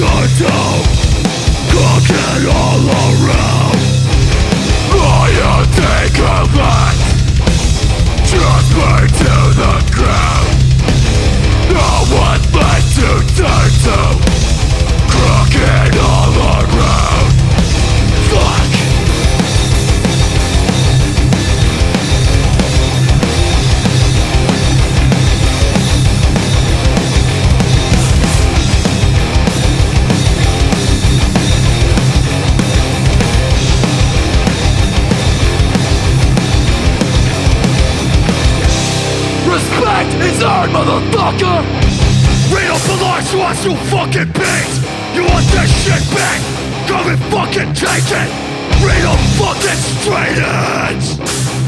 down, cooking all around. All you think of that, just burn to the ground. No one left to turn to, cooking all around. Fuck. Respect is earned, motherfucker! We don't belong to us, you fucking pigs! You want this shit back? Come and fucking take it! We don't fucking straight edge!